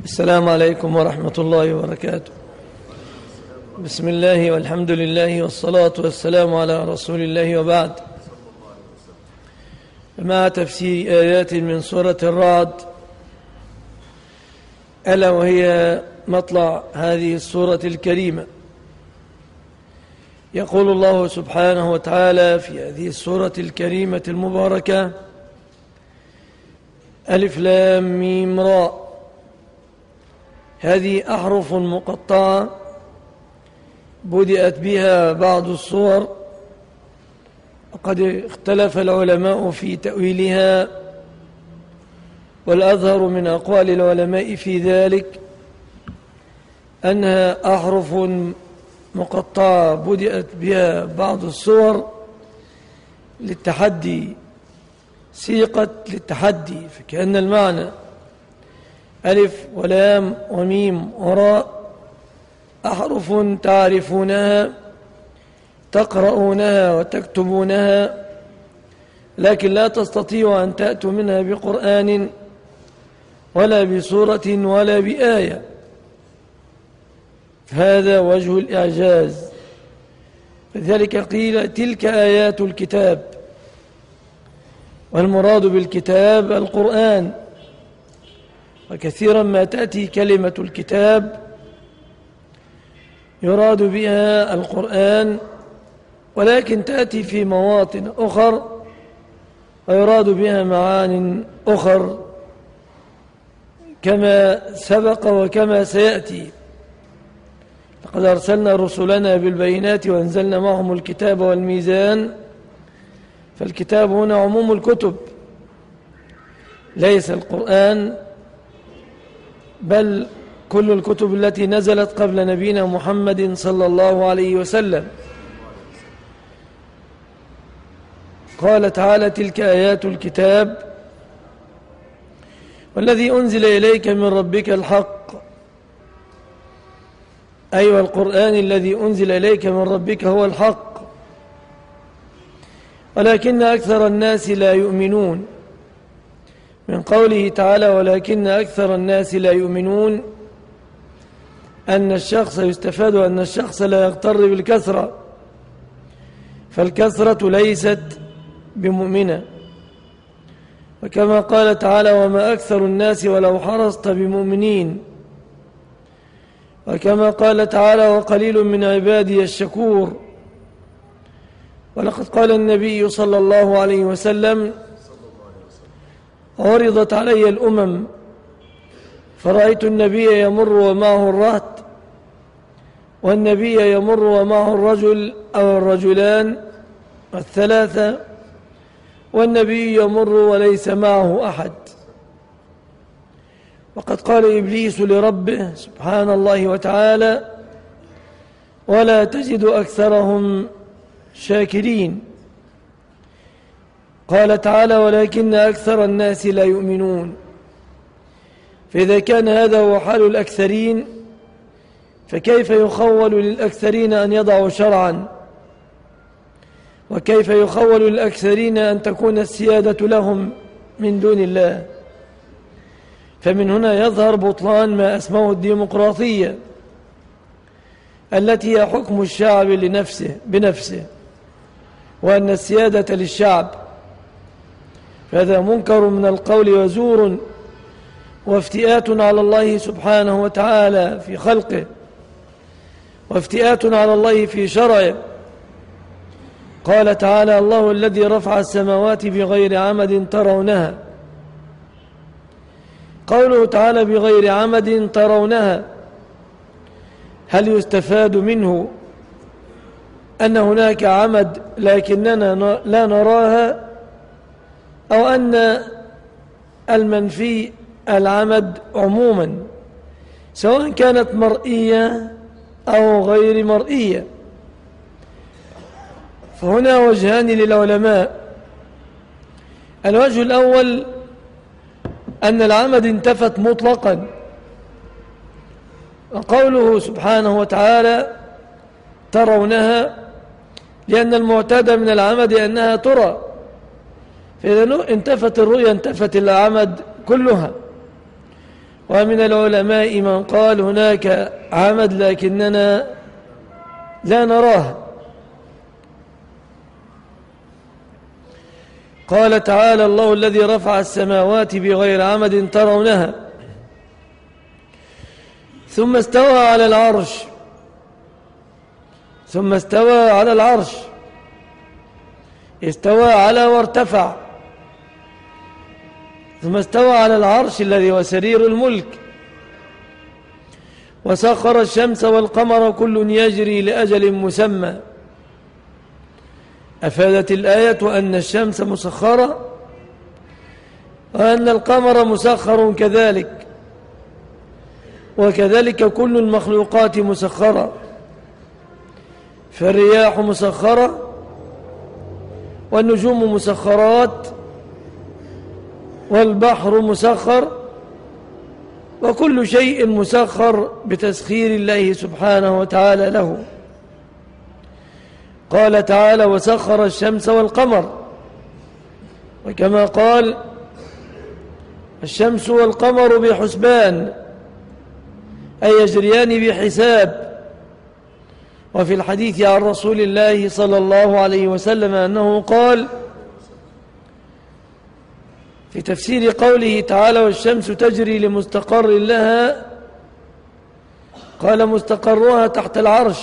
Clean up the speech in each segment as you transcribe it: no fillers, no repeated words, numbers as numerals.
السلام عليكم ورحمة الله وبركاته. بسم الله والحمد لله والصلاة والسلام على رسول الله، وبعد. مع تفسير آيات من سورة الرعد، ألا وهي مطلع هذه السورة الكريمة. يقول الله سبحانه وتعالى في هذه السورة الكريمة المباركة: ألف لام ميم راء. هذه أحرف مقطعة بدأت بها بعض الصور، وقد اختلف العلماء في تأويلها، والأظهر من أقوال العلماء في ذلك أنها أحرف مقطعة بدأت بها بعض الصور للتحدي، سيقت للتحدي، فكأن المعنى ألف ولام وميم وراء أحرف تعرفونها تقرؤونها وتكتبونها، لكن لا تستطيعوا أن تأتوا منها بقرآن ولا بسورة ولا بآية. هذا وجه الإعجاز، فذلك قيل تلك آيات الكتاب، والمراد بالكتاب القرآن. وكثيرا ما تأتي كلمة الكتاب يراد بها القرآن، ولكن تأتي في مواطن أخر ويراد بها معان أخر كما سبق وكما سيأتي. لقد أرسلنا رسلنا بالبينات وأنزلنا معهم الكتاب والميزان، فالكتاب هنا عموم الكتب، ليس القرآن، بل كل الكتب التي نزلت قبل نبينا محمد صلى الله عليه وسلم. قال تعالى: تلك آيات الكتاب والذي أنزل إليك من ربك الحق، أي والقرآن الذي أنزل إليك من ربك هو الحق، ولكن أكثر الناس لا يؤمنون. من قوله تعالى ولكن أكثر الناس لا يؤمنون، أن الشخص يستفاد أن الشخص لا يغتر بالكثرة، فالكثرة ليست بمؤمنة. وكما قال تعالى: وما أكثر الناس ولو حرصت بمؤمنين. وكما قال تعالى: وقليل من عبادي الشكور. ولقد قال النبي صلى الله عليه وسلم: عرضت علي الأمم فرأيت النبي يمر ومعه الرهط، والنبي يمر ومعه الرجل أو الرجلان الثلاثة، والنبي يمر وليس معه أحد. وقد قال إبليس لربه سبحان الله وتعالى: ولا تجد أكثرهم شاكرين. قال تعالى: ولكن أكثر الناس لا يؤمنون. فإذا كان هذا هو حال الأكثرين، فكيف يخول للأكثرين أن يضعوا شرعا؟ وكيف يخول للأكثرين أن تكون السيادة لهم من دون الله؟ فمن هنا يظهر بطلان ما أسموه الديمقراطية، التي هي حكم الشعب بنفسه، وأن السيادة للشعب. فهذا منكر من القول وزور وافتئات على الله سبحانه وتعالى في خلقه، وافتئات على الله في شرعه. قال تعالى: الله الذي رفع السماوات بغير عمد ترونها. قوله تعالى بغير عمد ترونها، هل يستفاد منه أن هناك عمد لكننا لا نراها، أو أن المنفي العمد عموما سواء كانت مرئية أو غير مرئية؟ فهنا وجهان للعلماء. الوجه الأول أن العمد انتفت مطلقا، وقوله سبحانه وتعالى ترونها، لأن المعتاد من العمد أنها ترى، فإذا انتفت الرؤية انتفت العمد كلها. ومن العلماء من قال هناك عمد لكننا لا نراه. قال تعالى: الله الذي رفع السماوات بغير عمد ترونها ثم استوى على العرش استوى على وارتفع، ثم استوى على العرش الذي هو سرير الملك. وسخر الشمس والقمر كل يجري لأجل مسمى. أفادت الآية أن الشمس مسخرة وأن القمر مسخر كذلك، وكذلك كل المخلوقات مسخرة، فالرياح مسخرة والنجوم مسخرات والبحر مسخر، وكل شيء مسخر بتسخير الله سبحانه وتعالى له. قال تعالى: وسخر الشمس والقمر. وكما قال: الشمس والقمر بحسبان، أي يجريان بحساب. وفي الحديث عن رسول الله صلى الله عليه وسلم أنه قال في تفسير قوله تعالى: والشمس تجري لمستقر لها، قال: مستقرها تحت العرش.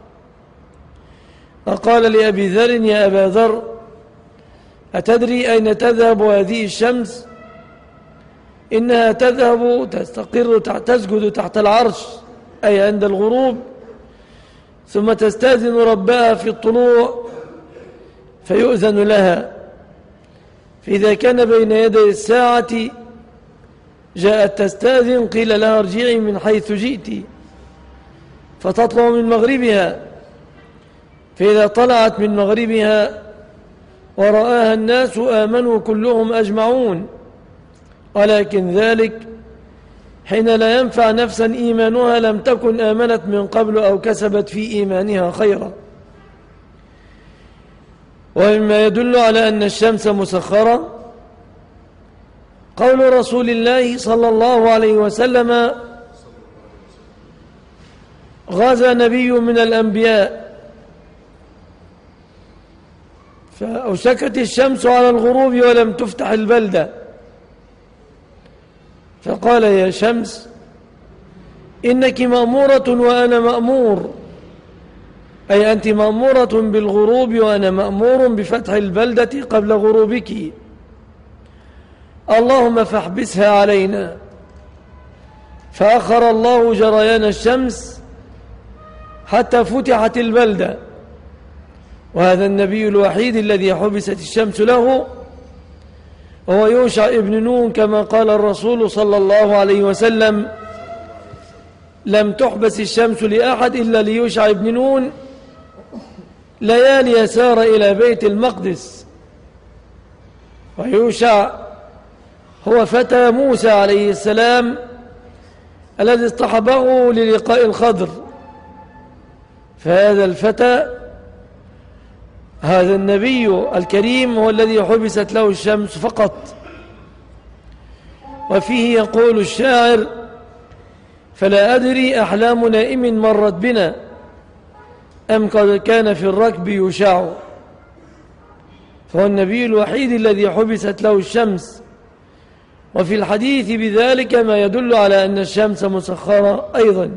فقال لأبي ذر: يا أبا ذر، أتدري أين تذهب هذه الشمس؟ إنها تذهب تستقر تسجد تحت العرش، أي عند الغروب، ثم تستأذن ربها في الطلوع فيؤذن لها، فإذا كان بين يدي الساعة جاءت تستأذن، قيل لها: ارجعي من حيث جئت، فتطلع من مغربها، فإذا طلعت من مغربها ورآها الناس آمنوا كلهم أجمعون، ولكن ذلك حين لا ينفع نفسا إيمانها لم تكن آمنت من قبل أو كسبت في إيمانها خيرا. ومما يدل على أن الشمس مسخرة قول رسول الله صلى الله عليه وسلم: غزا نبي من الأنبياء فأوشكت الشمس على الغروب ولم تفتح البلدة، فقال: يا شمس إنك مأمورة وأنا مأمور، أي أنت مأمورة بالغروب وأنا مأمور بفتح البلدة قبل غروبك، اللهم فاحبسها علينا. فأخر الله جريان الشمس حتى فتحت البلدة، وهذا النبي الوحيد الذي حبست الشمس له وهو يوشع ابن نون، كما قال الرسول صلى الله عليه وسلم: لم تحبس الشمس لأحد إلا ليوشع ابن نون ليالي سار إلى بيت المقدس. ويوشع هو فتى موسى عليه السلام الذي اصطحبه للقاء الخضر، فهذا الفتى هذا النبي الكريم هو الذي حبست له الشمس فقط. وفيه يقول الشاعر: فلا أدري أحلام نائم مرت بنا أم قد كان في الركب يشاع. فهو النبي الوحيد الذي حبست له الشمس. وفي الحديث بذلك ما يدل على أن الشمس مسخرة أيضا.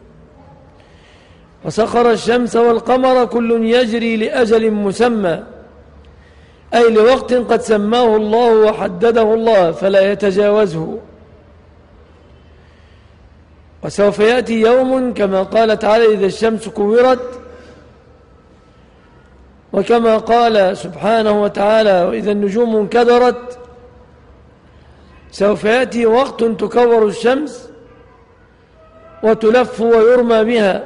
وسخر الشمس والقمر كل يجري لأجل مسمى، أي لوقت قد سماه الله وحدده الله فلا يتجاوزه. وسوف يأتي يوم كما قال تعالى: إذا الشمس كورت، وكما قال سبحانه وتعالى: وإذا النجوم انكدرت. سوف يأتي وقت تكور الشمس وتلف ويرمى بها.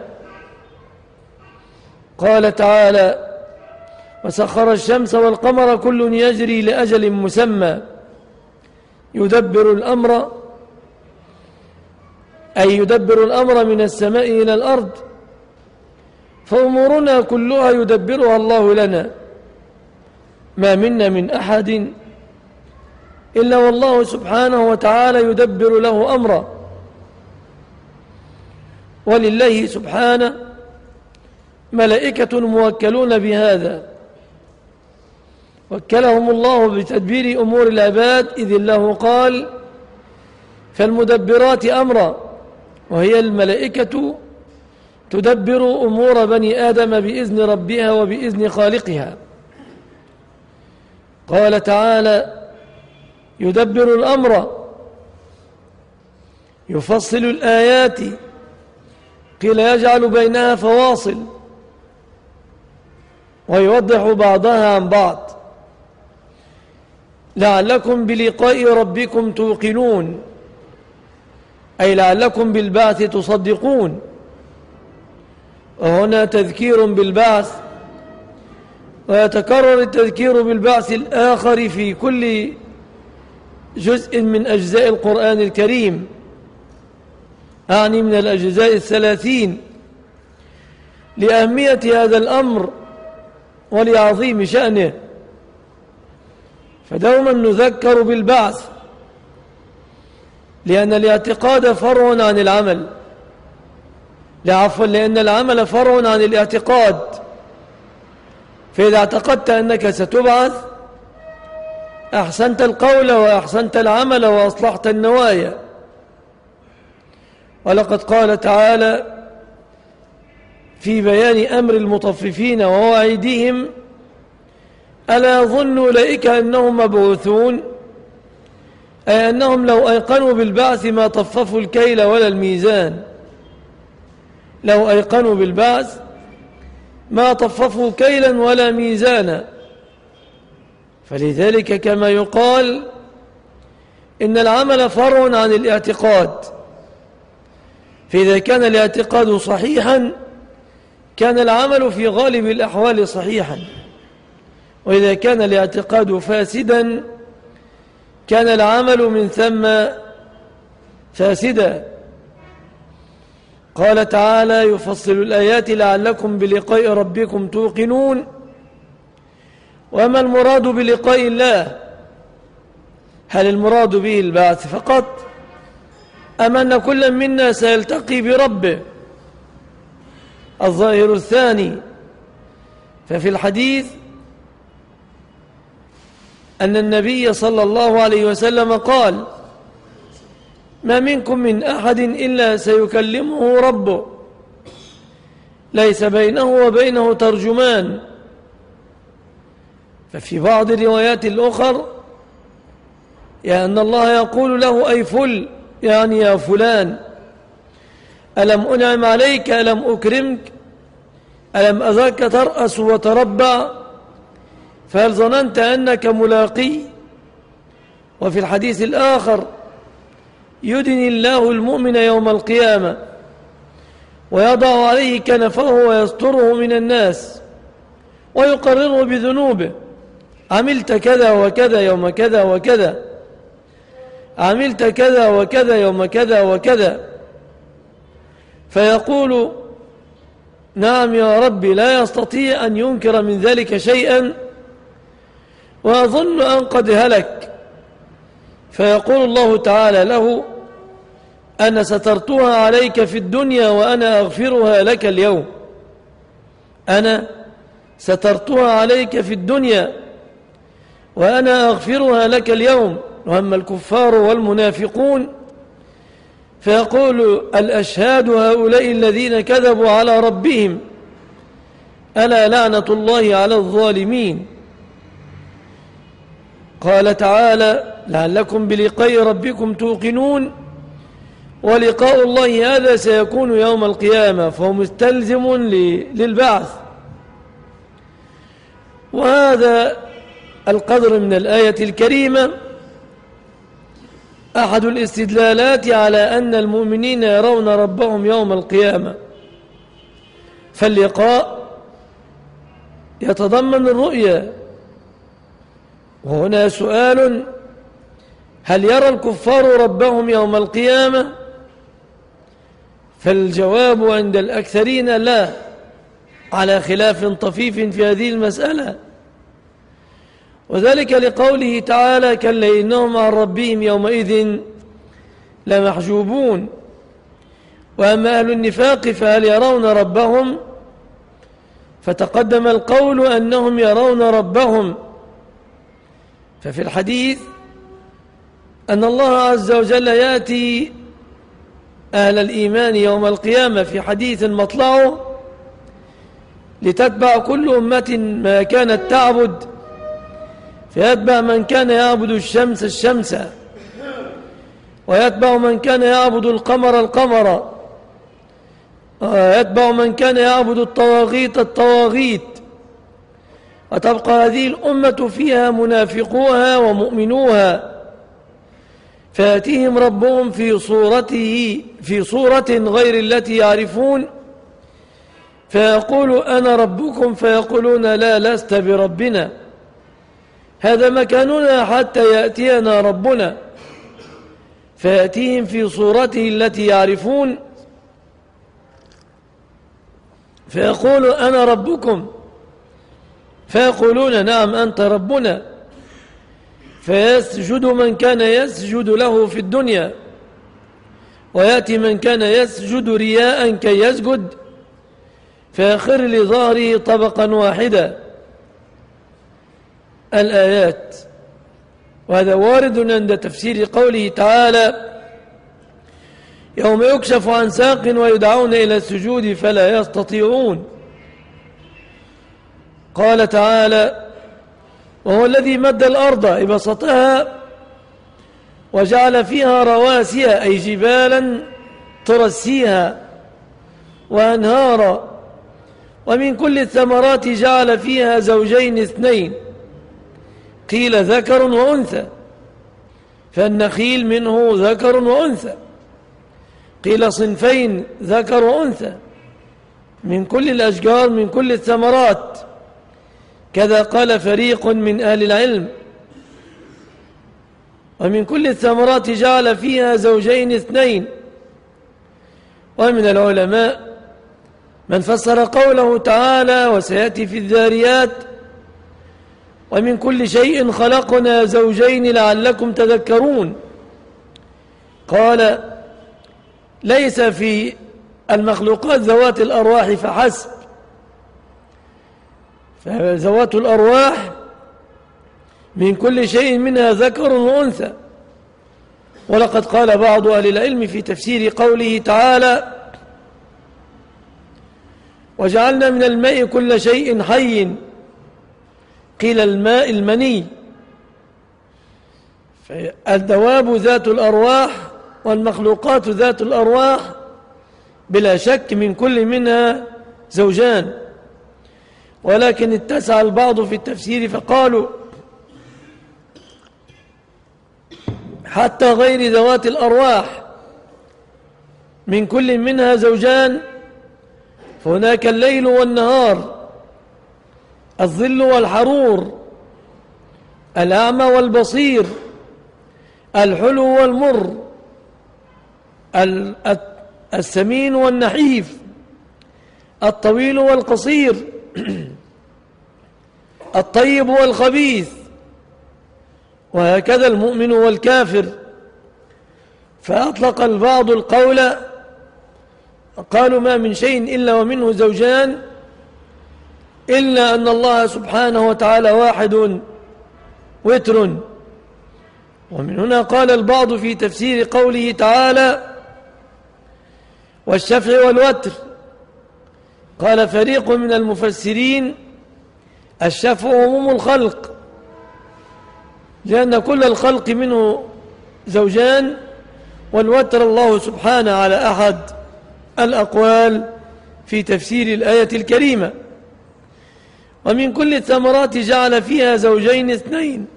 قال تعالى: وسخر الشمس والقمر كل يجري لأجل مسمى يدبر الأمر، أي يدبر الأمر من السماء إلى الأرض، فأمورنا كلها يدبرها الله لنا، ما منا من أحد إلا والله سبحانه وتعالى يدبر له أمره. ولله سبحانه ملائكة موكلون بهذا، وكلهم الله بتدبير أمور العباد، إذ الله قال فالمدبرات أمرا، وهي الملائكة تدبر أمور بني آدم بإذن ربها وبإذن خالقها. قال تعالى يدبر الأمر يفصل الآيات، قيل يجعل بينها فواصل ويوضح بعضها عن بعض، لعلكم بلقاء ربكم توقنون، أي لعلكم بالبعث تصدقون. وهنا تذكير بالبعث، ويتكرر التذكير بالبعث الآخر في كل جزء من أجزاء القرآن الكريم، أعني من الأجزاء 30، لأهمية هذا الأمر ولعظيم شأنه. فدوما نذكر بالبعث، لأن الاعتقاد فرع عن العمل، لأن العمل فرع عن الاعتقاد. فإذا اعتقدت أنك ستبعث أحسنت القول وأحسنت العمل وأصلحت النوايا. ولقد قال تعالى في بيان أمر المطففين ووعيدهم ألا يظن أولئك أنهم مبعوثون، أي أنهم لو أيقنوا بالبعث ما طففوا الكيل ولا الميزان، لو أيقنوا بالبعث ما طففوا كيلا ولا ميزانا. فلذلك كما يقال إن العمل فرع عن الاعتقاد، فإذا كان الاعتقاد صحيحا كان العمل في غالب الأحوال صحيحا، وإذا كان الاعتقاد فاسدا كان العمل من ثم فاسدا. قال تعالى يفصل الآيات لعلكم بلقاء ربكم توقنون. وما المراد بلقاء الله؟ هل المراد به البعث فقط، أم أن كل منا سيلتقي بربه؟ الظاهر الثاني. ففي الحديث أن النبي صلى الله عليه وسلم قال ما منكم من أحد إلا سيكلمه ربه ليس بينه وبينه ترجمان. ففي بعض الروايات الأخر أن الله يقول له أي فل، يعني يا فلان ألم أنعم عليك، ألم أكرمك، ألم أذاك ترأس وتربع، فهل ظننت أنك ملاقي؟ وفي الحديث الآخر يدني الله المؤمن يوم القيامة ويضع عليه كنفه ويستره من الناس ويقرره بذنوبه، عملت كذا وكذا يوم كذا وكذا، عملت كذا وكذا يوم كذا وكذا، فيقول نعم يا ربي، لا يستطيع أن ينكر من ذلك شيئا وأظن أن قد هلك. فيقول الله تعالى له أنا سترتها عليك في الدنيا وأنا أغفرها لك اليوم، أنا سترتها عليك في الدنيا وأنا أغفرها لك اليوم. وأما الكفار والمنافقون فيقول الأشهاد هؤلاء الذين كذبوا على ربهم ألا لعنة الله على الظالمين. قال تعالى لعلكم بلقاء ربكم توقنون، ولقاء الله هذا سيكون يوم القيامة، فهو مستلزم للبعث. وهذا القدر من الآية الكريمة أحد الاستدلالات على أن المؤمنين يرون ربهم يوم القيامة. فاللقاء يتضمن الرؤية. وهنا سؤال: هل يرى الكفار ربهم يوم القيامة؟ فالجواب عند الأكثرين لا، على خلاف طفيف في هذه المسألة، وذلك لقوله تعالى كلا إنهم عن ربهم يومئذ لمحجوبون. وأما أهل النفاق فهل يرون ربهم؟ فتقدم القول أنهم يرون ربهم. ففي الحديث أن الله عز وجل يأتي أهل الإيمان يوم القيامة في حديث مطلعه لتتبع كل أمة ما كانت تعبد، فيتبع من كان يعبد الشمس الشمس، ويتبع من كان يعبد القمر القمر، ويتبع من كان يعبد الطواغيت الطواغيت، وتبقى هذه الأمة فيها منافقوها ومؤمنوها، فيأتيهم ربهم في صورة غير التي يعرفون، فيقول أنا ربكم، فيقولون لا لست بربنا، هذا مكاننا حتى يأتينا ربنا. فيأتيهم في صورته التي يعرفون فيقول أنا ربكم، فيقولون نعم أنت ربنا، فيسجد من كان يسجد له في الدنيا، ويأتي من كان يسجد رياء كي يسجد، فيخر لظهره طبقا واحدا. الآيات. وهذا وارد عند تفسير قوله تعالى يوم يكشف عن ساق ويدعون إلى السجود فلا يستطيعون. قال تعالى وهو الذي مد الأرض ببسطها وجعل فيها رواسي أي جبالا ترسيها وأنهارا، ومن كل الثمرات جعل فيها زوجين اثنين، قيل ذكر وأنثى، فالنخيل منه ذكر وأنثى، قيل صنفين ذكر وأنثى، من كل الأشجار من كل الثمرات، كذا قال فريق من أهل العلم. ومن كل الثمرات جعل فيها زوجين اثنين. ومن العلماء من فسر قوله تعالى وسيأتي في الذاريات ومن كل شيء خلقنا زوجين لعلكم تذكرون. قال ليس في المخلوقات ذوات الأرواح فحسب، فذوات الأرواح من كل شيء منها ذكر وأنثى. ولقد قال بعض أهل العلم في تفسير قوله تعالى وجعلنا من الماء كل شيء حي، قيل الماء المني، فالدواب ذات الأرواح والمخلوقات ذات الأرواح بلا شك من كل منها زوجان، ولكن اتسع البعض في التفسير فقالوا حتى غير ذوات الأرواح من كل منها زوجان، فهناك الليل والنهار، الظل والحرور، الأعمى والبصير، الحلو والمر، السمين والنحيف، الطويل والقصير، الطيب والخبيث، وهكذا المؤمن والكافر. فأطلق البعض القول قالوا ما من شيء إلا ومنه زوجان، إلا أن الله سبحانه وتعالى واحد وتر. ومن هنا قال البعض في تفسير قوله تعالى والشفع والوتر، قال فريق من المفسرين الشفع عموم الخلق، لأن كل الخلق منه زوجان، والوتر الله سبحانه على أحد الأقوال في تفسير الآية الكريمة. ومن كل الثمرات جعل فيها زوجين اثنين،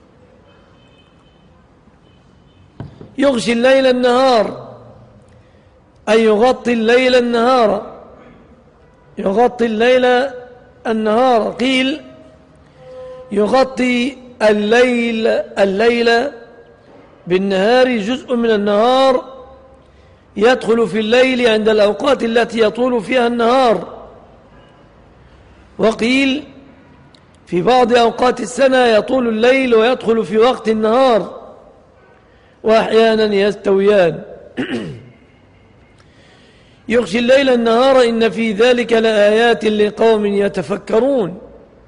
يغشي الليل النهار أي يغطي الليل النهار، يغطي الليل النهار، قيل يغطي الليل بالنهار، جزء من النهار يدخل في الليل عند الأوقات التي يطول فيها النهار، وقيل في بعض أوقات السنة يطول الليل ويدخل في وقت النهار، وأحيانا يستويان. يغشي الليل النهار إن في ذلك لآيات لقوم يتفكرون،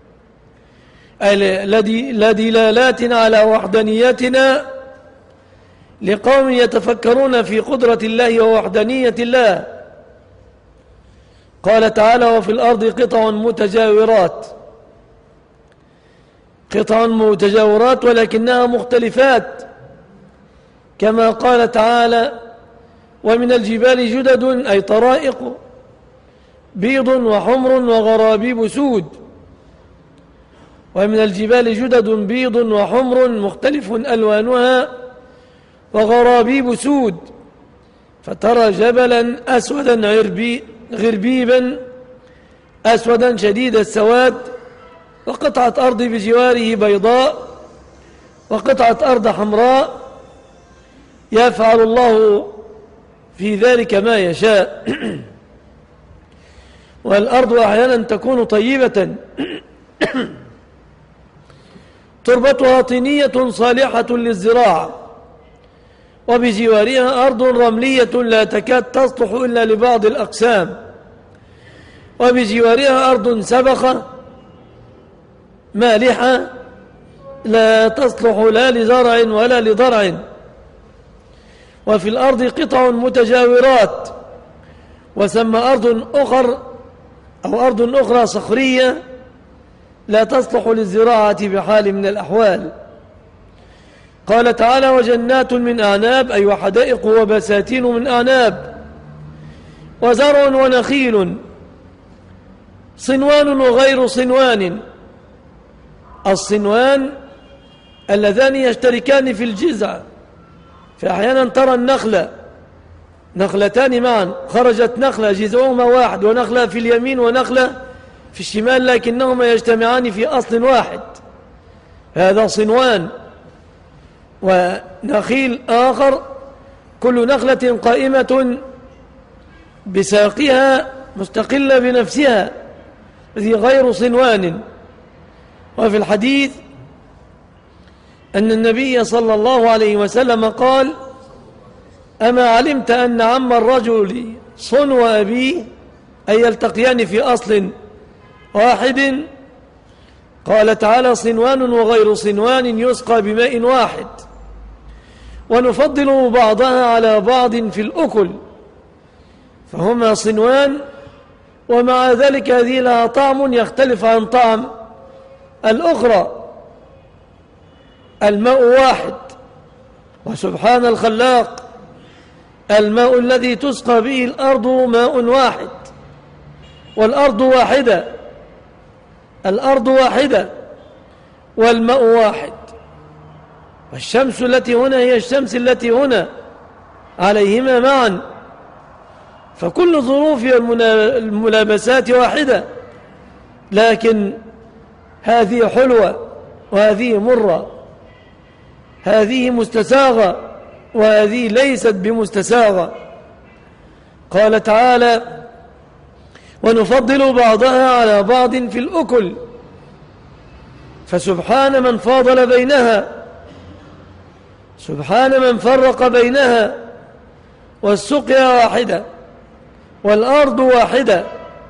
لدلالات على وحدانيتنا لقوم يتفكرون في قدرة الله ووحدانية الله. قال تعالى: وفي الأرض قطع متجاورات ولكنها مختلفات، كما قال تعالى: ومن الجبال جدد أي طرائق بيض وحمر وغرابيب سود. ومن الجبال جدد بيض وحمر مختلف ألوانها وغرابيب سود، فترى جبلا أسودا غربيبا أسودا شديد السواد، وقطعة أرض بجواره بيضاء وقطعة أرض حمراء، يفعل الله في ذلك ما يشاء. والأرض أحيانا تكون طيبة تربتها طينية صالحة للزراعة، وبجوارها أرض رملية لا تكاد تصلح إلا لبعض الأقسام، وبجوارها أرض سبخة مالحة لا تصلح لا لزرع ولا لضرع. وفي الأرض قطع متجاورات، وثم أرض أخرى صخرية لا تصلح للزراعة بحال من الأحوال. قال تعالى: وجنات من أعناب أي وحدائق وبساتين من أعناب، وزرع ونخيل صنوان وغير صنوان. الصنوان اللذان يشتركان في الجذع، فأحيانا ترى نخلتان معا، خرجت نخلة جذعهما واحد، ونخلة في اليمين ونخلة في الشمال، لكنهما يجتمعان في أصل واحد، هذا صنوان. ونخيل آخر كل نخلة قائمة بساقها مستقلة بنفسها، ذي غير صنوان. وفي الحديث أن النبي صلى الله عليه وسلم قال: أما علمت أن عم الرجل صنو أبيه، أي يلتقيان في أصل واحد؟ قال تعالى: صنوان وغير صنوان يسقى بماء واحد، ونفضل بعضها على بعض في الأكل، فهما صنوان، ومع ذلك هذه لها طعم يختلف عن طعم الأخرى. الماء واحد، وسبحان الخلاق، الماء الذي تسقى به الأرض ماء واحد، والأرض واحدة والماء واحد. والشمس التي هنا هي الشمس التي هنا عليهما معا، فكل ظروف الملابسات واحدة، لكن هذه حلوة وهذه مرة، هذه مستساغة وهذه ليست بمستساغة. قال تعالى: ونفضل بعضها على بعض في الأكل، فسبحان من فاضل بينها، سبحان من فرق بينها. والسقيا واحدة والأرض واحدة،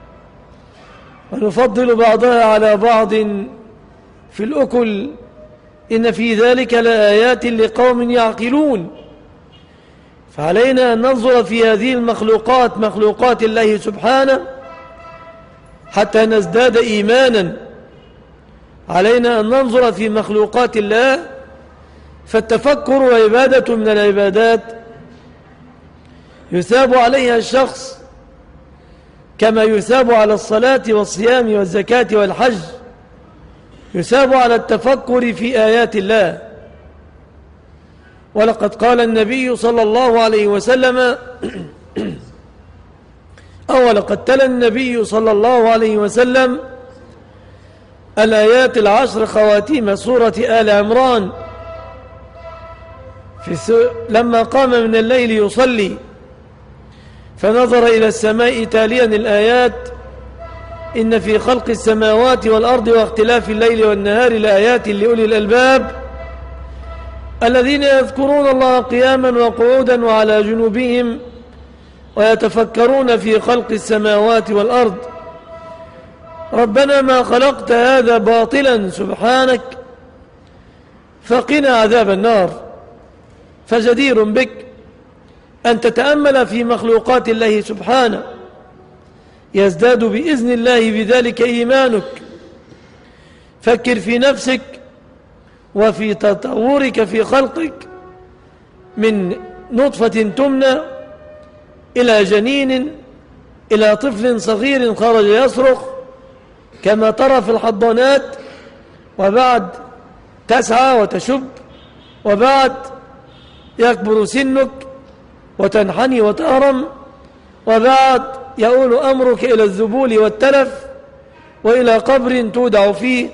ونفضل بعضها على بعض في الأكل، إن في ذلك لآيات لقوم يعقلون. فعلينا أن ننظر في هذه المخلوقات، مخلوقات الله سبحانه، حتى نزداد إيمانا. علينا أن ننظر في مخلوقات الله، فالتفكر عبادة من العبادات يثاب عليها الشخص كما يثاب على الصلاة والصيام والزكاة والحج، يثاب على التفكر في آيات الله. ولقد قال النبي صلى الله عليه وسلم لقد تلا النبي صلى الله عليه وسلم الآيات 10 خواتيم سورة آل عمران لما قام من الليل يصلي، فنظر إلى السماء تاليا الآيات: إن في خلق السماوات والأرض واختلاف الليل والنهار لآيات لأولي الألباب الذين يذكرون الله قياما وقعودا وعلى جنوبهم ويتفكرون في خلق السماوات والأرض ربنا ما خلقت هذا باطلا سبحانك فقنا عذاب النار. فجدير بك أن تتأمل في مخلوقات الله سبحانه، يزداد بإذن الله بذلك إيمانك. فكر في نفسك وفي تطورك في خلقك من نطفة تمنى إلى جنين إلى طفل صغير خرج يصرخ كما ترى في الحضانات، وبعد تسعى وتشب، وبعد يكبر سنك وتنحني وتهرم، وبعد يؤول أمرك إلى الذبول والتلف وإلى قبر تودع فيه،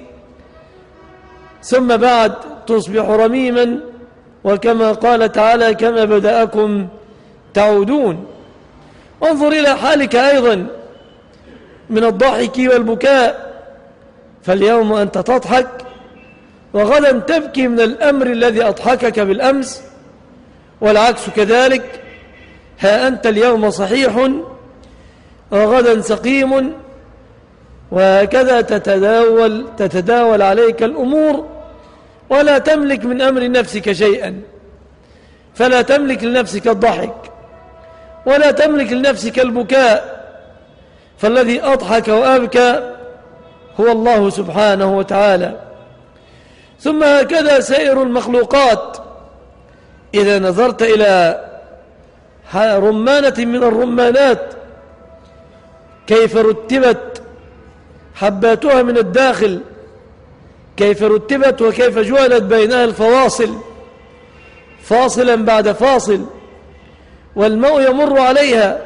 ثم بعد تصبح رميما، وكما قال تعالى كما بدأكم تعودون. انظر إلى حالك أيضا من الضحك والبكاء، فاليوم أنت تضحك وغدا تبكي من الأمر الذي أضحكك بالأمس، والعكس كذلك. ها أنت اليوم صحيح وغدا سقيم، وهكذا تتداول عليك الأمور، ولا تملك من أمر نفسك شيئا. فلا تملك لنفسك الضحك ولا تملك لنفسك البكاء، فالذي أضحك وأبكى هو الله سبحانه وتعالى. ثم هكذا سائر المخلوقات. إذا نظرت إلى رمانة من الرمانات كيف رتبت حباتها من الداخل، كيف رتبت وكيف جعلت بينها الفواصل فاصلا بعد فاصل، والماء يمر عليها،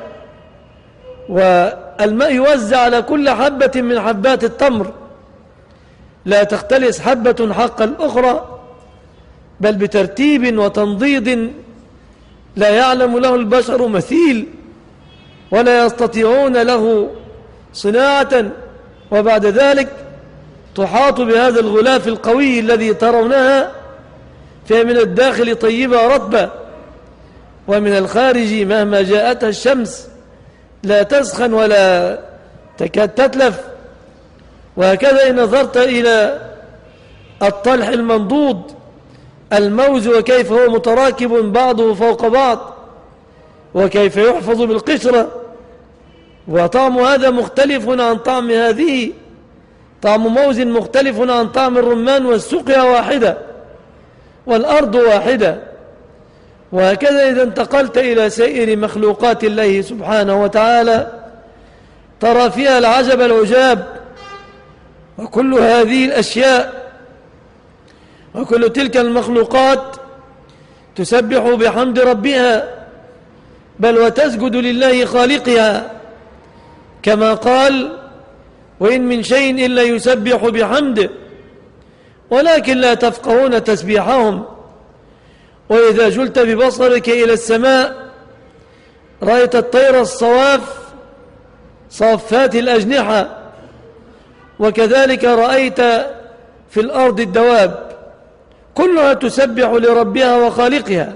والماء يوزع على كل حبة من حبات التمر، لا تختلس حبة حق الأخرى، بل بترتيب وتنضيد لا يعلم له البشر مثيل ولا يستطيعون له صناعة. وبعد ذلك تحاط بهذا الغلاف القوي الذي ترونها، فهي من الداخل طيبة رطبة، ومن الخارج مهما جاءتها الشمس لا تسخن ولا تكاد تتلف. وهكذا إن نظرت إلى الطلح المنضود الموز وكيف هو متراكب بعضه فوق بعض، وكيف يحفظ بالقشرة، وطعم هذا مختلف عن طعم هذه، طعم موز مختلف عن طعم الرمان، والسقيا واحدة والأرض واحدة. وهكذا إذا انتقلت إلى سائر مخلوقات الله سبحانه وتعالى ترى فيها العجب العجاب. وكل هذه الأشياء وكل تلك المخلوقات تسبح بحمد ربها، بل وتسجد لله خالقها، كما قال وإن من شيء إلا يسبح بحمده ولكن لا تفقهون تسبيحهم. وإذا جلت ببصرك إلى السماء رأيت الطير الصواف صافات الأجنحة، وكذلك رأيت في الأرض الدواب كلها تسبح لربها وخالقها.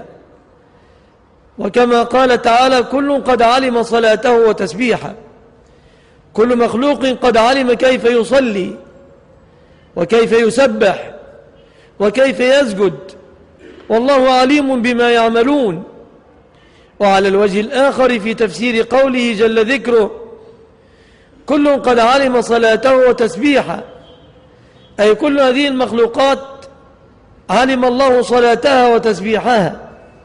وكما قال تعالى كل قد علم صلاته وتسبيحه، كل مخلوق قد علم كيف يصلي وكيف يسبح وكيف يسجد، والله عليم بما يعملون. وعلى الوجه الآخر في تفسير قوله جل ذكره كل قد علم صلاته وتسبيحه، أي كل هذه المخلوقات علم الله صلاتها وتسبيحها،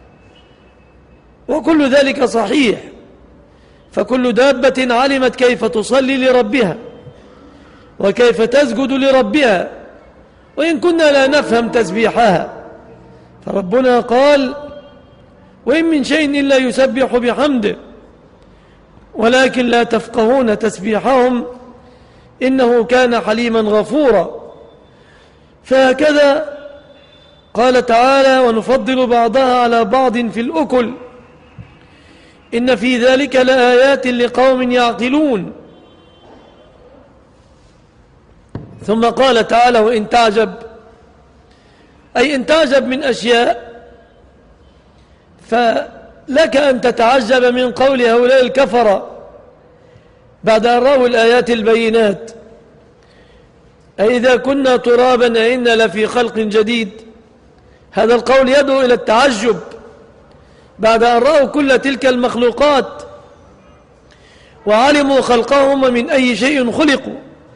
وكل ذلك صحيح. فكل دابة علمت كيف تصلي لربها وكيف تسجد لربها، وإن كنا لا نفهم تسبيحها، فربنا قال وإن من شيء إلا يسبح بحمده ولكن لا تفقهون تسبيحهم إنه كان حليما غفورا. فهكذا قال تعالى ونفضل بعضها على بعض في الأكل إن في ذلك لآيات لقوم يعقلون. ثم قال تعالى وإن تعجب، أي إن تعجب من أشياء لك أن تتعجب من قول هؤلاء الكفرة بعد أن رأوا الآيات البينات: أإذا كنا ترابا أئنا لفي خلق جديد. هذا القول يدعو إلى التعجب بعد أن رأوا كل تلك المخلوقات وعلموا خلقهم من أي شيء خلقوا،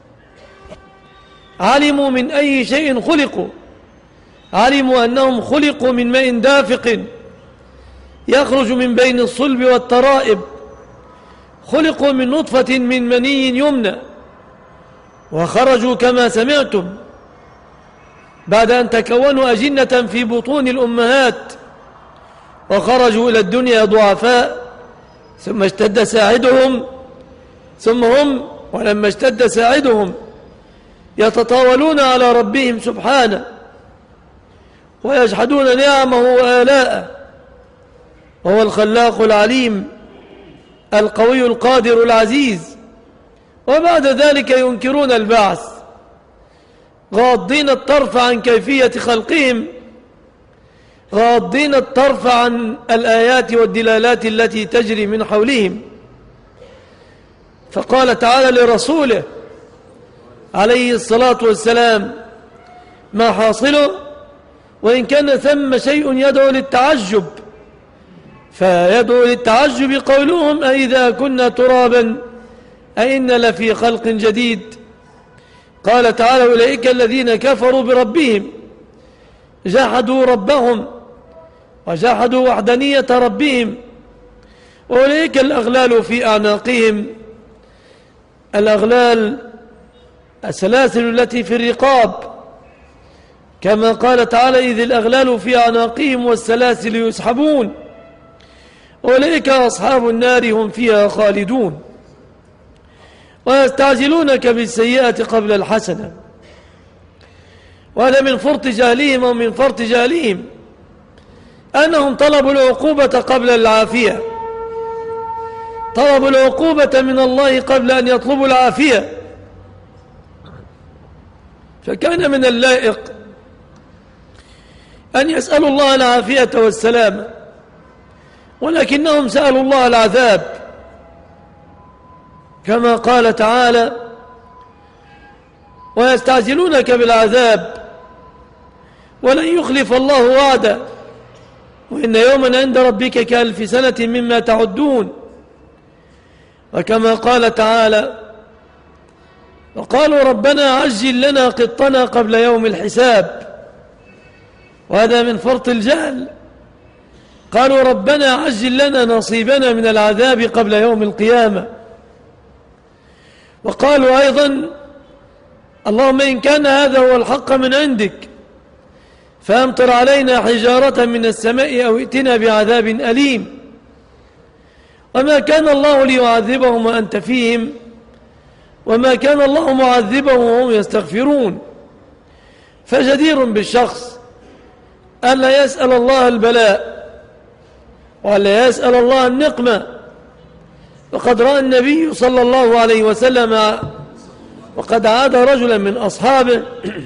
علموا من أي شيء خلقوا، علموا أنهم خلقوا من ماء دافق يخرج من بين الصلب والترائب، خلقوا من نطفة من مني يمنى، وخرجوا كما سمعتم بعد أن تكونوا أجنة في بطون الأمهات، وخرجوا إلى الدنيا ضعفاء، ثم اشتد ساعدهم، ثم هم ولما اشتد ساعدهم يتطاولون على ربهم سبحانه ويجحدون نعمه وآلاءه، وهو الخلاق العليم القوي القادر العزيز. وبعد ذلك ينكرون البعث غاضين الطرف عن كيفية خلقهم، غاضين الطرف عن الآيات والدلالات التي تجري من حولهم. فقال تعالى لرسوله عليه الصلاة والسلام ما حاصله، وإن كان ثم شيء يدعو للتعجب، فيدعو للتعجب قولهم: أإذا كنا ترابا أئنا لفي خلق جديد. قال تعالى: أولئك الذين كفروا بربهم جحدوا ربهم وجحدوا وحدانية ربهم، أولئك الأغلال في أعناقهم، الأغلال السلاسل التي في الرقاب، كما قال تعالى: إذ الأغلال في أعناقهم والسلاسل يسحبون، أولئك أصحاب النار هم فيها خالدون. ويستعجلونك بالسيئة قبل الحسنة، وهذا من فرط جهلهم ومن فرط جهلهم أنهم طلبوا العقوبة قبل العافية، طلبوا العقوبة من الله قبل أن يطلبوا العافية. فكان من اللائق أن يسألوا الله العافية والسلامة، ولكنهم سألوا الله العذاب، كما قال تعالى: ويستعجلونك بالعذاب ولن يخلف الله وعده وإن يوما عند ربك كألف سنة مما تعدون. وكما قال تعالى: وقالوا ربنا عجل لنا قطنا قبل يوم الحساب، وهذا من فرط الجهل. قالوا ربنا عجل لنا نصيبنا من العذاب قبل يوم القيامة. وقالوا أيضا: اللهم إن كان هذا هو الحق من عندك فأمطر علينا حجارة من السماء أو ائتنا بعذاب أليم. وما كان الله ليعذبهم وأنت فيهم وما كان الله معذبهم وهم يستغفرون. فجدير بالشخص ألا يسأل الله البلاء ولا يسأل الله النقمة. وقد رأى النبي صلى الله عليه وسلم وقد عاد رجلا من أصحابه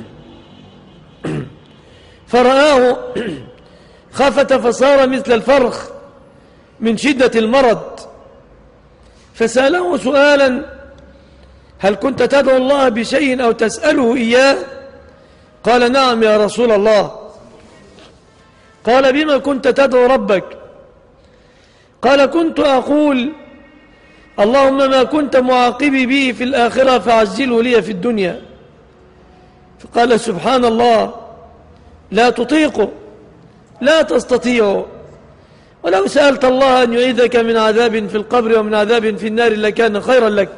فرآه خفت فصار مثل الفرخ من شدة المرض، فسأله سؤالا: هل كنت تدعو الله بشيء أو تسأله إياه؟ قال: نعم يا رسول الله. قال: بما كنت تدعو ربك؟ قال: كنت أقول اللهم ما كنت معاقبي به في الآخرة فعجله لي في الدنيا. فقال: سبحان الله، لا تطيق، لا تستطيع، ولو سألت الله أن يعيذك من عذاب في القبر ومن عذاب في النار لكان خيرا لك.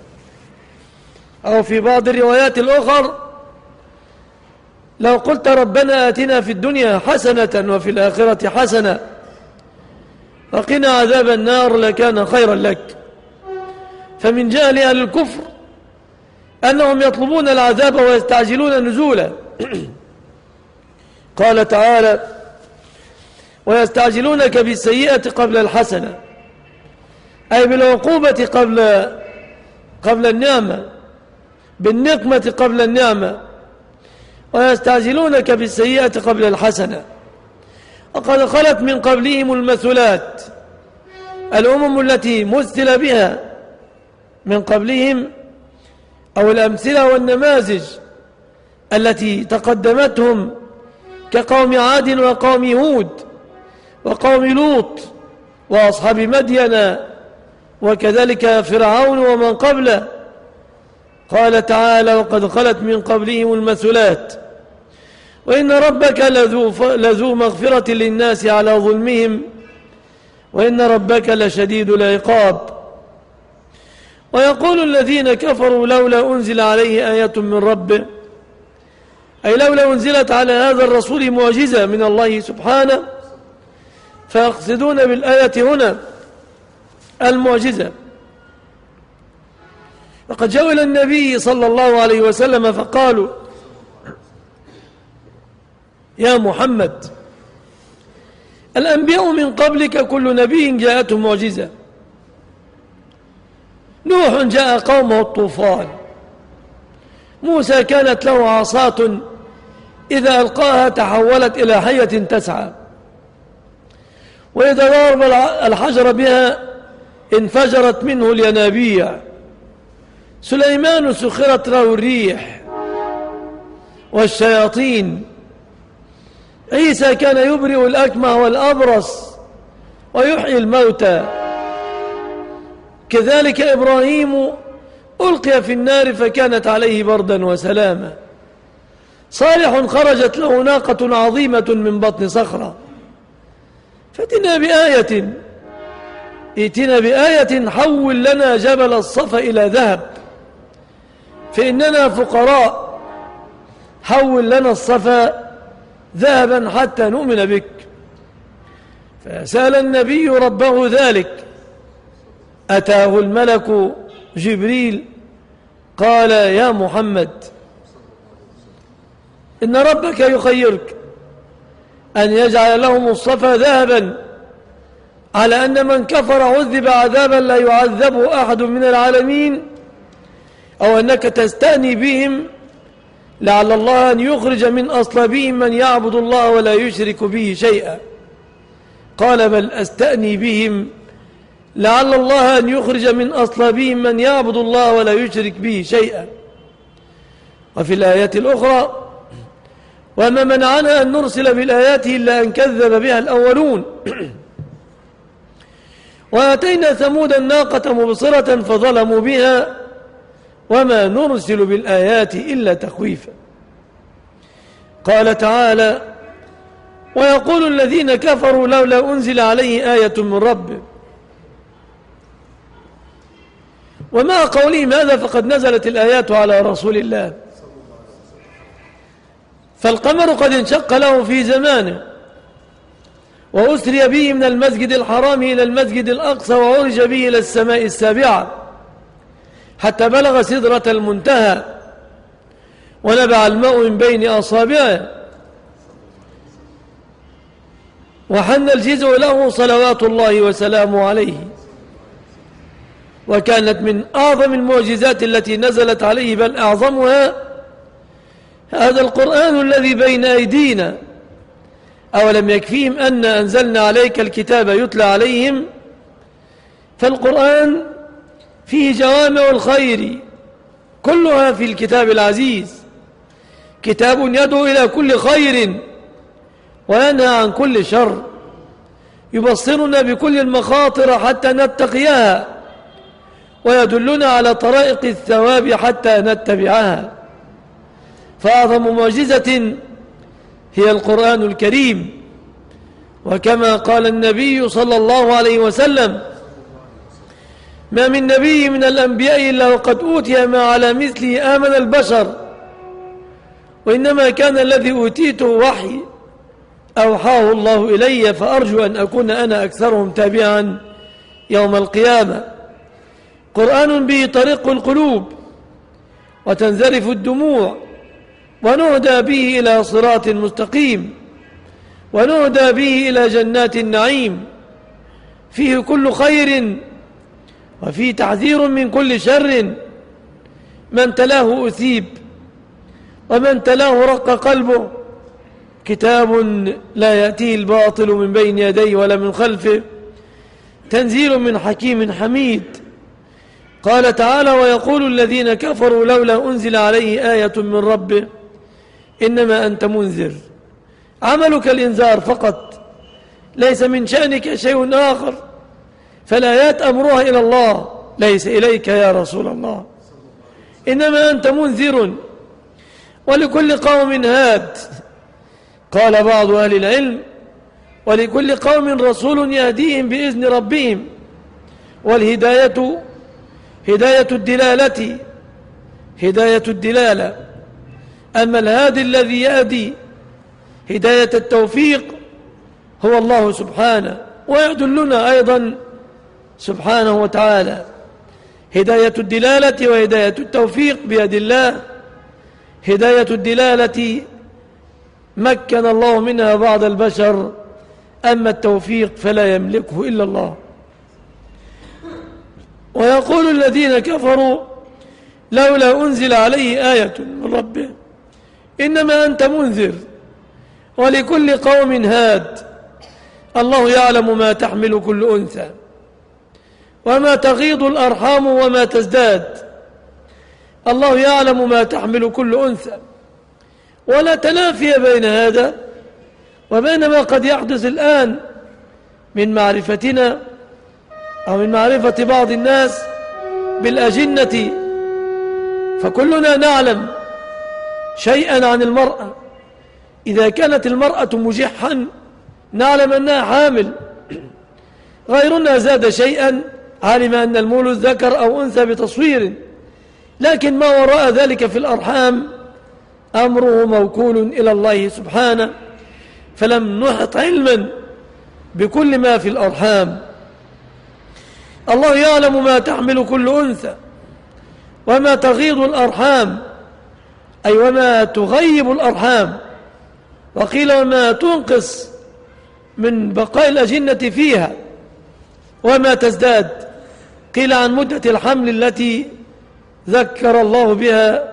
أو في بعض الروايات الأخرى: لو قلت ربنا آتنا في الدنيا حسنة وفي الآخرة حسنة وقنا عذاب النار لكان خيرا لك. فمن جهل أهل الكفر أنهم يطلبون العذاب ويستعجلون نزوله. قال تعالى: ويستعجلونك بالسيئة قبل الحسنة، أي بالعقوبة قبل النعمة، بالنقمة قبل النعمة. ويستعجلونك بالسيئة قبل الحسنة، وقد خلت من قبلهم المثلات الأمم التي مثل بها من قبلهم أو الأمثلة والنماذج التي تقدمتهم كقوم عاد وقوم هود وقوم لوط وأصحاب مدين وكذلك فرعون ومن قبله. قال تعالى: وقد خلت من قبلهم المثلات وإن ربك لذو مغفرة للناس على ظلمهم وإن ربك لشديد العقاب. ويقول الذين كفروا: لولا أنزل عليه آية من ربه، أي لولا أنزلت على هذا الرسول معجزة من الله سبحانه، فيقصدون بالآية هنا المعجزة. وقد جاءوا إلى النبي صلى الله عليه وسلم فقالوا: يا محمد، الأنبياء من قبلك كل نبي جاءته معجزة. نوح جاء قومه الطوفان، موسى كانت له عصاة إذا ألقاها تحولت إلى حية تسعى، وإذا ضرب الحجر بها انفجرت منه الينابيع. سليمان سخرت له الريح والشياطين. عيسى كان يبرئ الأكمه والأبرص ويحيي الموتى. كذلك إبراهيم ألقي في النار فكانت عليه بردا وسلاما. صالح خرجت له ناقة عظيمة من بطن صخرة. فاتنا بآية حول لنا جبل الصفا إلى ذهب فإننا فقراء، حول لنا الصفا ذهبا حتى نؤمن بك. فسأل النبي ربه ذلك، أتاه الملك جبريل قال: يا محمد، إن ربك يخيرك أن يجعل لهم الصفا ذهبا على أن من كفر عذب عذابا لا يعذبه أحد من العالمين، أو أنك تستأني بهم لعل الله أن يخرج من أصلابهم من يعبد الله ولا يشرك به شيئا. قال: بل أستأني بهم لعل الله أن يخرج من أصلابهم من يعبد الله ولا يشرك به شيئا. وفي الآية الأخرى: وما منعنا أن نرسل بالآيات إلا أن كذب بها الأولون. وآتينا ثمود الناقة مبصرة فظلموا بها وما نرسل بالآيات إلا تخويفا. قال تعالى: ويقول الذين كفروا لولا أنزل عليه آية من ربه. ومع قولهم هذا فقد نزلت الآيات على رسول الله، فالقمر قد انشق له في زمانه، وأسري به من المسجد الحرام إلى المسجد الأقصى، وعرج به إلى السماء السابعة حتى بلغ سدرة المنتهى، ونبع الماء من بين أصابعه، وحن الجزع له صلوات الله وسلامه عليه. وكانت من أعظم المعجزات التي نزلت عليه، بل أعظمها، هذا القرآن الذي بين أيدينا. أولم يكفيهم أن أنزلنا عليك الكتاب يتلى عليهم؟ فالقرآن فيه جوامع الخير كلها في الكتاب العزيز، كتاب يدعو إلى كل خير وينهى عن كل شر، يبصرنا بكل المخاطر حتى نتقيها، ويدلنا على طرائق الثواب حتى نتبعها. فأعظم معجزة هي القرآن الكريم. وكما قال النبي صلى الله عليه وسلم: ما من نبي من الأنبياء إلا وقد أوتي ما على مثله آمن البشر، وإنما كان الذي أوتيته وحي أوحاه الله إلي، فأرجو أن أكون أنا أكثرهم تابعا يوم القيامة. قرآن به طريق القلوب وتنذرف الدموع، ونهدى به إلى صراط مستقيم، ونهدى به إلى جنات النعيم، فيه كل خير وفيه تحذير من كل شر. من تلاه أثيب ومن تلاه رق قلبه. كتاب لا يأتيه الباطل من بين يديه ولا من خلفه، تنزيل من حكيم حميد. قال تعالى: ويقول الذين كفروا لولا أنزل عليه آية من ربه إنما أنت منذر. عملك الإنذار فقط، ليس من شأنك شيء آخر، فالآيات أمرها إلى الله ليس إليك يا رسول الله، إنما أنت منذر ولكل قوم هاد. قال بعض أهل العلم: ولكل قوم رسول يهديهم بإذن ربهم. والهداية هداية الدلالة، هداية الدلالة. أما الهادي الذي يهدي هداية التوفيق هو الله سبحانه، ويدلنا أيضا سبحانه وتعالى. هداية الدلالة وهداية التوفيق بيد الله. هداية الدلالة مكن الله منها بعض البشر، أما التوفيق فلا يملكه إلا الله. ويقول الذين كفروا لولا أنزل عليه آية من ربه إنما أنت منذر ولكل قوم هاد. الله يعلم ما تحمل كل أنثى وما تغيض الأرحام وما تزداد. الله يعلم ما تحمل كل أنثى، ولا تنافي بين هذا وبين ما قد يحدث الآن من معرفتنا أو من معرفة بعض الناس بالأجنة. فكلنا نعلم شيئا عن المرأة. إذا كانت المرأة مجحا نعلم أنها حامل، غيرنا زاد شيئا علم أن المولود ذكر أو أنثى بتصوير، لكن ما وراء ذلك في الأرحام أمره موكول إلى الله سبحانه، فلم نحط علما بكل ما في الأرحام. الله يعلم ما تحمل كل أنثى وما تغيض الأرحام، أي وما تغيب الأرحام، وقيل وما تنقص من بقاء الأجنة فيها، وما تزداد، قيل عن مدة الحمل التي ذكر الله بها،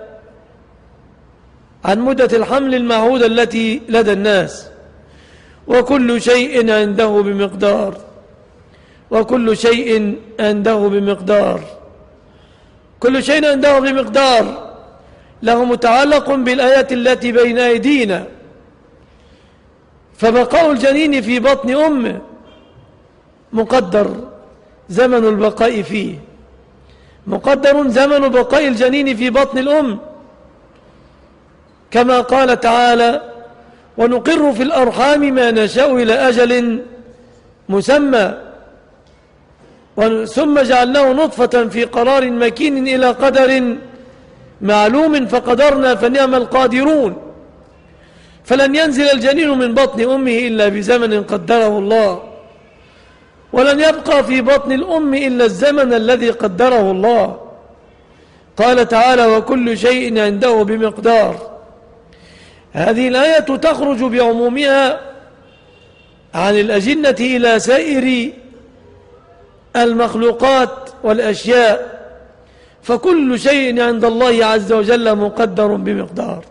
عن مدة الحمل المعهودة التي لدى الناس. وكل شيء عنده بمقدار، وكل شيء عنده بمقدار، كل شيء عنده بمقدار، له متعلق بالآيات التي بين أيدينا. فبقاء الجنين في بطن أمه مقدر زمن البقاء فيه، مقدر زمن بقاء الجنين في بطن الأم، كما قال تعالى: ونقر في الأرحام ما نشاء إلى أجل مسمى ثم جعلناه نطفة في قرار مكين إلى قدر معلوم فقدرنا فنعم القادرون. فلن ينزل الجنين من بطن أمه إلا بزمن قدره الله، ولن يبقى في بطن الأم إلا الزمن الذي قدره الله. قال تعالى: وكل شيء عنده بمقدار. هذه الآية تخرج بعمومها عن الأجنة إلى سائر المخلوقات والأشياء، فكل شيء عند الله عز وجل مقدر بمقدار.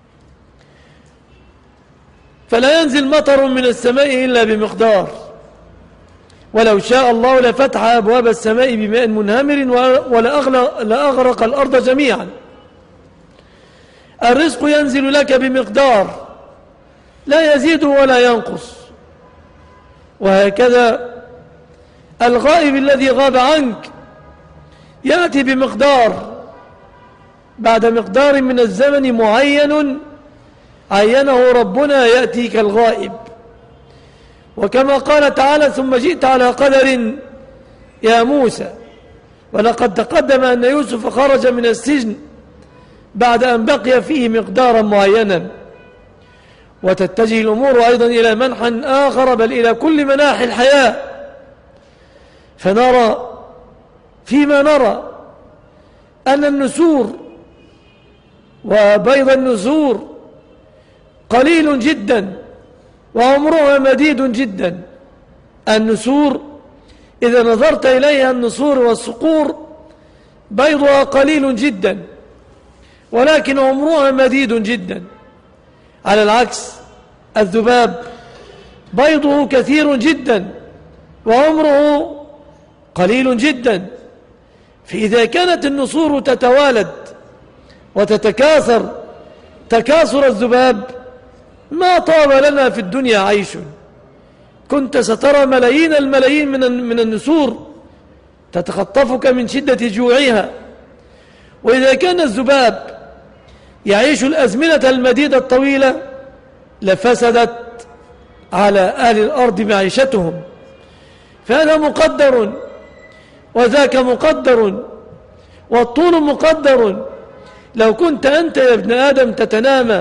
فلا ينزل مطر من السماء إلا بمقدار، ولو شاء الله لفتح أبواب السماء بماء منهمر ولأغرق الأرض جميعا. الرزق ينزل لك بمقدار لا يزيد ولا ينقص، وهكذا الغائب الذي غاب عنك يأتي بمقدار، بعد مقدار من الزمن معين عينه ربنا يأتيك الغائب. وكما قال تعالى: ثم جئت على قدر يا موسى. ولقد تقدم أن يوسف خرج من السجن بعد أن بقي فيه مقدارا معينا. وتتجه الأمور أيضا إلى منحى آخر، بل إلى كل مناحي الحياة، فنرى فيما نرى أن النسور وبيض النسور قليل جدا وعمرها مديد جدا. النسور إذا نظرت إليها، النسور والصقور، بيضها قليل جدا ولكن عمرها مديد جدا. على العكس الذباب بيضه كثير جدا وعمره قليل جدا. فإذا كانت النسور تتوالد وتتكاثر تكاثر الذباب ما طاب لنا في الدنيا عيش. كنت سترى ملايين الملايين من النسور تتخطفك من شدة جوعها. وإذا كان الذباب يعيش الأزمنة المديدة الطويلة لفسدت على أهل الأرض معيشتهم. فهذا مقدر وذاك مقدر والطول مقدر. لو كنت أنت يا ابن آدم تتنامى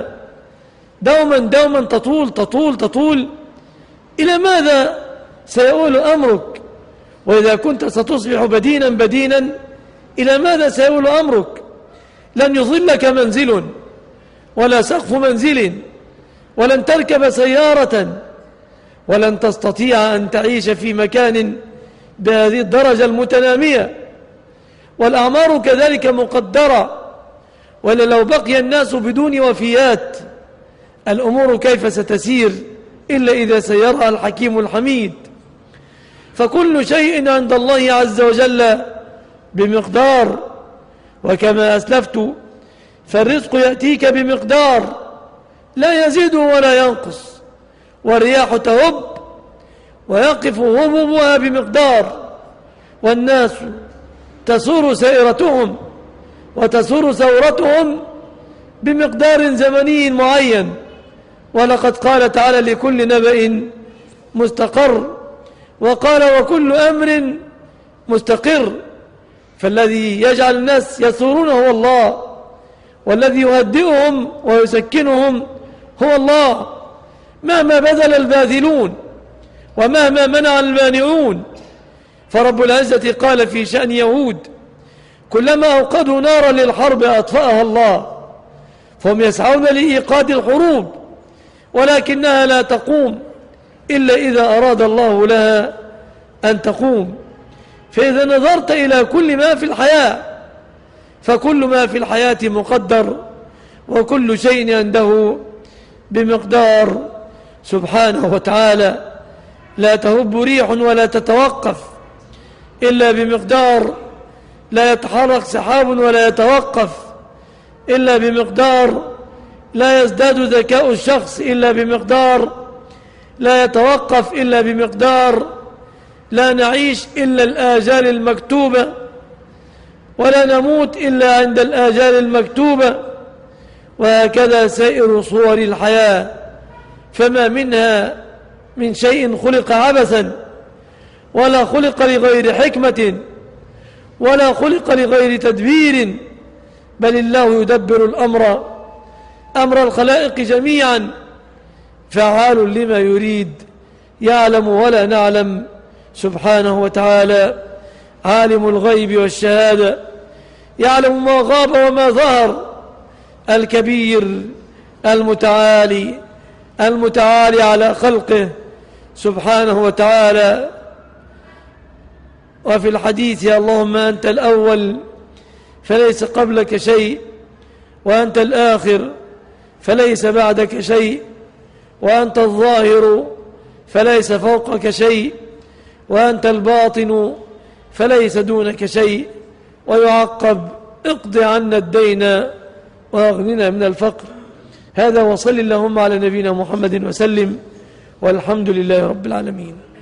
دوما تطول إلى ماذا سيؤول أمرك؟ وإذا كنت ستصبح بدينا إلى ماذا سيؤول أمرك؟ لن يظلك منزل ولا سقف منزل، ولن تركب سيارة، ولن تستطيع أن تعيش في مكان بهذه الدرجة المتنامية. والأعمار كذلك مقدرة، ولا لو بقي الناس بدون وفيات الأمور كيف ستسير إلا إذا سيرها الحكيم الحميد. فكل شيء عند الله عز وجل بمقدار. وكما أسلفت فالرزق يأتيك بمقدار لا يزيد ولا ينقص. والرياح تهب ويقف هبوبها بمقدار. والناس تسور سائرتهم وتسور ثورتهم بمقدار زمني معين. ولقد قال تعالى لكل نبأ مستقر، وقال وكل أمر مستقر. فالذي يجعل الناس يسورون هو الله، والذي يهدئهم ويسكنهم هو الله، مهما بذل الباذلون ومهما منع المانعون. فرب العزة قال في شأن يهود كلما أوقدوا نارا للحرب أطفأها الله، فهم يسعون لإيقاد الحروب ولكنها لا تقوم إلا إذا أراد الله لها أن تقوم. فإذا نظرت إلى كل ما في الحياة فكل ما في الحياة مقدر، وكل شيء عنده بمقدار سبحانه وتعالى. لا تهب ريح ولا تتوقف إلا بمقدار، لا يتحرك سحاب ولا يتوقف إلا بمقدار، لا يزداد ذكاء الشخص إلا بمقدار، لا يتوقف إلا بمقدار، لا نعيش إلا الآجال المكتوبة، ولا نموت إلا عند الآجال المكتوبة. وهكذا سائر صور الحياة، فما منها من شيء خلق عبثا، ولا خلق لغير حكمة، ولا خلق لغير تدبير، بل الله يدبر أمر الخلائق جميعا، فعال لما يريد، يعلم ولا نعلم سبحانه وتعالى، عالم الغيب والشهادة، يعلم ما غاب وما ظهر، الكبير المتعالي على خلقه سبحانه وتعالى. وفي الحديث يا اللهم أنت الأول فليس قبلك شيء، وأنت الآخر فليس بعدك شيء، وأنت الظاهر فليس فوقك شيء، وأنت الباطن فليس دونك شيء. ويعقب اقض عنا الدين وأغننا من الفقر. هذا وصل اللهم على نبينا محمد وسلم، والحمد لله رب العالمين.